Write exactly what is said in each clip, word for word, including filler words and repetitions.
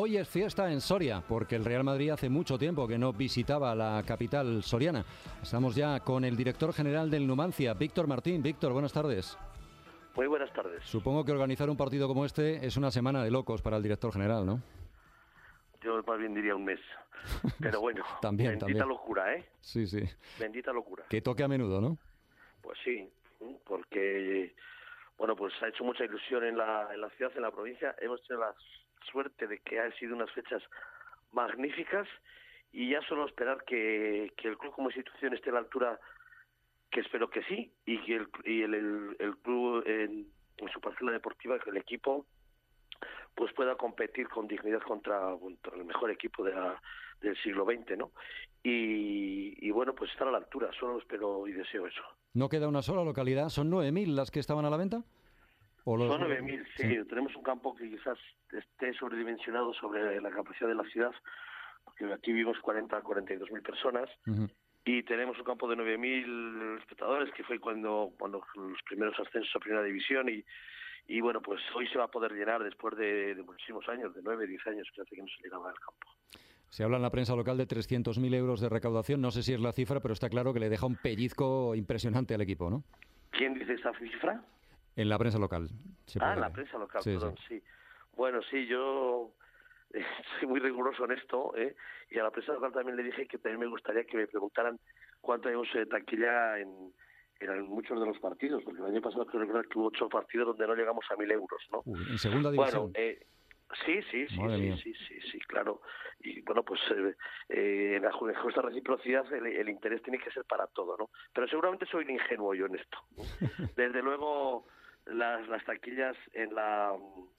Hoy es fiesta en Soria, porque el Real Madrid hace mucho tiempo que no visitaba la capital soriana. Estamos ya con el director general del Numancia, Víctor Martín. Víctor, buenas tardes. Muy buenas tardes. Supongo que organizar un partido como este es una semana de locos para el director general, ¿no? Yo más bien diría un mes. Pero bueno, también, bendita también. locura, ¿eh? Sí, sí. Bendita locura. Que toque a menudo, ¿no? Pues sí, porque, bueno, pues ha hecho mucha ilusión en la, en la ciudad, en la provincia. Hemos tenido la suerte de que han sido unas fechas magníficas y ya solo esperar que, que el club como institución esté a la altura, que espero que sí, y que el, y el, el, el club en, en su parcela deportiva, que el equipo pues pueda competir con dignidad contra, contra el mejor equipo de la, del siglo veinte, ¿no? Y, y bueno, pues estar a la altura, solo espero y deseo eso. ¿No queda una sola localidad? ¿Son nueve mil las que estaban a la venta? ¿O los... Son nueve mil, sí. sí. Tenemos un campo que quizás esté sobredimensionado sobre la capacidad de la ciudad, porque aquí vivimos cuarenta a cuarenta y dos mil personas. Uh-huh. Y tenemos un campo de nueve mil espectadores, que fue cuando, cuando los primeros ascensos a Primera División, y, y bueno, pues hoy se va a poder llenar después de, de muchísimos años, de nueve, diez años que hace que no se llegaba al campo. Se habla en la prensa local de trescientos mil euros de recaudación, no sé si es la cifra, pero está claro que le deja un pellizco impresionante al equipo, ¿no? ¿Quién dice esa cifra? En la prensa local. Ah, en la prensa local, sí, perdón, sí. sí. Bueno, sí, yo eh, soy muy riguroso en esto, ¿eh? Y a la prensa local también le dije que también me gustaría que me preguntaran cuánto hay de taquilla en, en muchos de los partidos, porque el año pasado creo recordar que hubo ocho partidos donde no llegamos a mil euros, ¿no? Uy, en segunda división. Bueno, eh, sí, sí, sí, Madre sí, mía. sí, sí, sí, claro. Y bueno, pues eh, eh, en la justa reciprocidad el, el interés tiene que ser para todo, ¿no? Pero seguramente soy un ingenuo yo en esto, ¿no? Desde luego las, las taquillas en la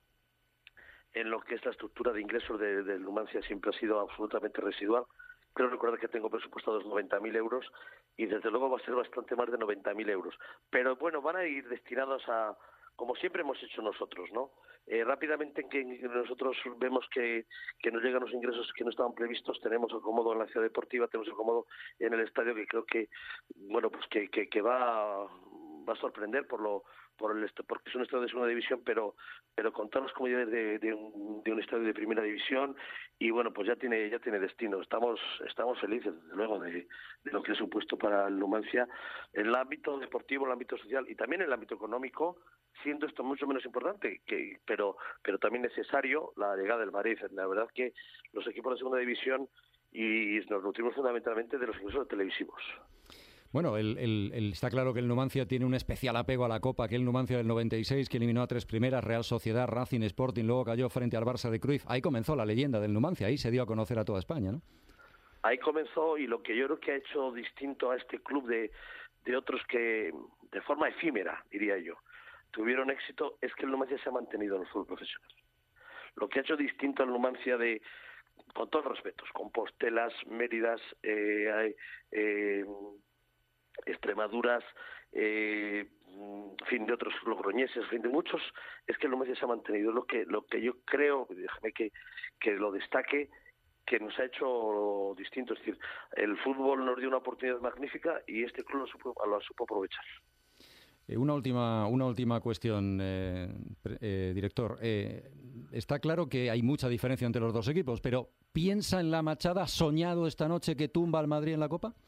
en lo que es la estructura de ingresos de, de Numancia siempre ha sido absolutamente residual. Creo recordar que tengo presupuestados noventa mil euros y desde luego va a ser bastante más de noventa mil euros. Pero bueno, van a ir destinados a, como siempre hemos hecho nosotros, ¿no? Eh, rápidamente que nosotros vemos que, que nos llegan los ingresos que no estaban previstos, tenemos acomodo en la ciudad deportiva, tenemos acomodo en el estadio que creo que, bueno, pues que, que, que va, va a sorprender por lo por el porque es un estadio de segunda división, pero pero con todas las comodidades de, de, un, de un estadio de primera división, y bueno, pues ya tiene ya tiene destino. Estamos estamos felices, desde luego, de, de lo que ha supuesto para el Numancia en el ámbito deportivo, en el ámbito social y también en el ámbito económico, siendo esto mucho menos importante, que pero pero también necesario la llegada del Madrid. La verdad que los equipos de segunda división y nos nutrimos fundamentalmente de los ingresos televisivos. Bueno, el, el, el, está claro que el Numancia tiene un especial apego a la Copa, aquel Numancia del noventa y seis que eliminó a tres primeras, Real Sociedad, Racing, Sporting, luego cayó frente al Barça de Cruyff. Ahí comenzó la leyenda del Numancia, ahí se dio a conocer a toda España, ¿no? Ahí comenzó, y lo que yo creo que ha hecho distinto a este club de, de otros que, de forma efímera, diría yo, tuvieron éxito, es que el Numancia se ha mantenido en el fútbol profesional. Lo que ha hecho distinto al Numancia de, con todos los respetos, Compostelas, Méridas, eh, eh, Extremaduras, eh, en fin, de otros logroñeses, en fin, de muchos, es que el Numancia se ha mantenido. Lo que lo que yo creo, déjame que, que lo destaque, que nos ha hecho distinto. Es decir, el fútbol nos dio una oportunidad magnífica y este club lo supo, lo supo aprovechar. Eh, una última una última cuestión, eh, eh, director. Eh, está claro que hay mucha diferencia entre los dos equipos, pero ¿piensa en la Machada? ¿Ha soñado esta noche que tumba al Madrid en la Copa?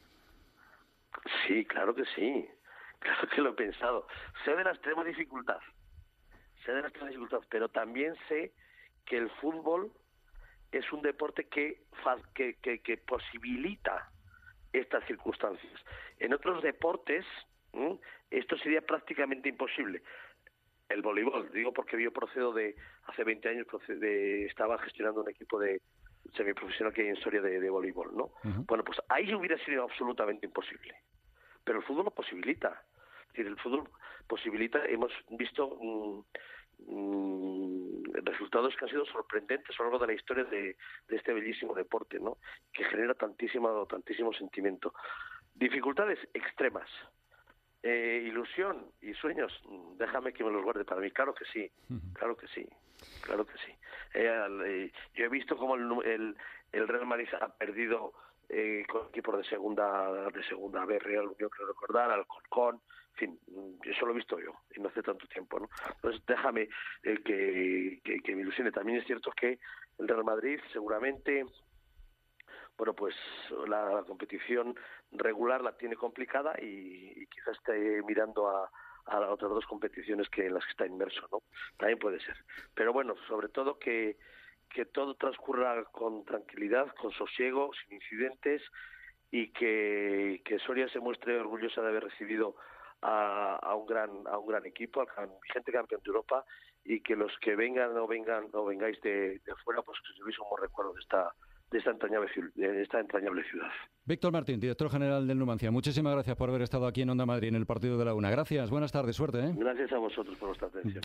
Sí, claro que sí, claro que lo he pensado. Sé de la extrema dificultad, sé de la extrema dificultad, pero también sé que el fútbol es un deporte que, que, que, que posibilita estas circunstancias. En otros deportes, ¿m? esto sería prácticamente imposible. El voleibol, digo porque yo procedo de, hace veinte años, de, estaba gestionando un equipo de semiprofesional que hay en Soria de, de voleibol, ¿no? Uh-huh. Bueno, pues ahí hubiera sido absolutamente imposible. Pero el fútbol lo posibilita. Es decir, el fútbol posibilita, hemos visto mmm, mmm, resultados que han sido sorprendentes a lo largo de la historia de, de este bellísimo deporte, ¿no? Que genera tantísimo, tantísimo sentimiento. Dificultades extremas. Eh, ilusión y sueños, déjame que me los guarde para mí. Claro que sí, claro que sí, claro que sí. Eh, eh, yo he visto cómo el, el, el Real Madrid ha perdido eh, con equipos de segunda de segunda B, Real Unión, creo recordar, Alcorcón, en fin, eso lo he visto yo, y no hace tanto tiempo, ¿no? Entonces déjame eh, que, que, que me ilusione. También es cierto que el Real Madrid seguramente, bueno, pues la, la competición regular la tiene complicada y, y quizás esté mirando a a las otras dos competiciones que en las que está inmerso, ¿no? También puede ser. Pero bueno, sobre todo que, que todo transcurra con tranquilidad, con sosiego, sin incidentes, y que, que Soria se muestre orgullosa de haber recibido a, a un gran a un gran equipo, al vigente campeón de Europa, y que los que vengan o vengan o vengáis de, de fuera, pues que os llevéis un buen recuerdo de esta de esta entrañable, de esta entrañable ciudad. Víctor Martín, director general del Numancia, muchísimas gracias por haber estado aquí en Onda Madrid en el partido de la Una. Gracias, buenas tardes, suerte, ¿eh? Gracias a vosotros por vuestra atención.